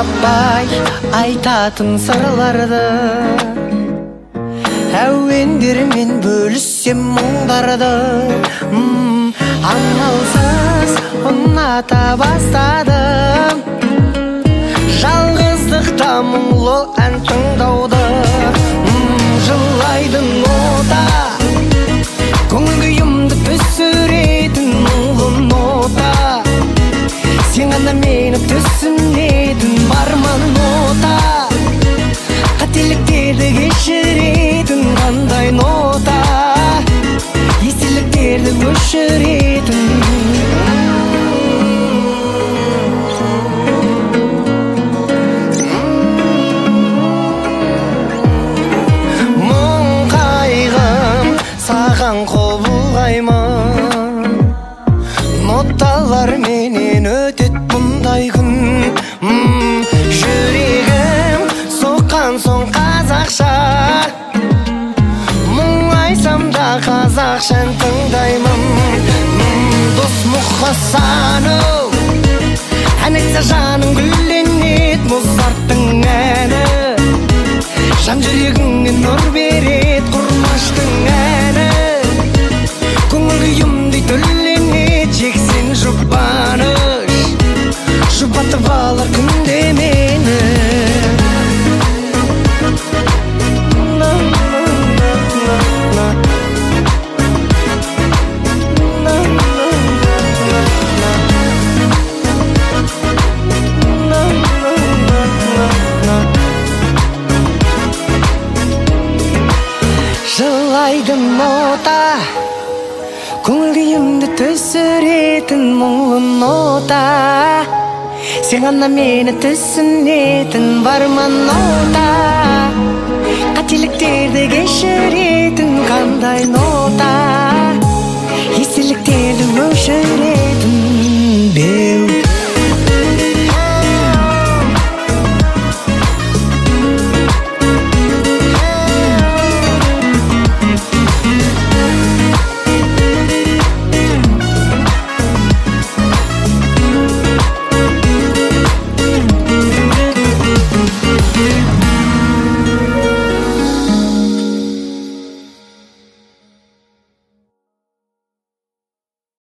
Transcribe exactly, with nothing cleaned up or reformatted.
таппай айтатын сырларды, әуендермен бөліссем мұңдарды. Амалсыз ұната бастадым жалғыздықта мұңлы ән тыңдауды. Жылайды нота, көңіл күйімді түсіретін мұңлы нота. Сен ғана мені түсінетін, бар ма нота? Қателіктерді кешіретін қандай нота? Естеліктерді өшіретін. Мұң қайғым саған қол бұлғаймын, ноталар менен өтет бұндай күн. Жүрегім соққан соң қазақша, мұңайсам да қазақша ән тыңдаймын. Дос мұқасаны ән айтса жаның гүлленет, Музарттың әні жан жүрегіңе нұр берет. Құрмаштың әні көңіл күйімдей түрленет, жексен жұбаныш жұбатып алар күнде мені. Жылайды нота, көңіл күйімді түсіретін мұңлы нота. Сен ғана мені түсінетін, бар ма нота? Қателіктерді кешіретін қандай нота? Естеліктерді өшіретін.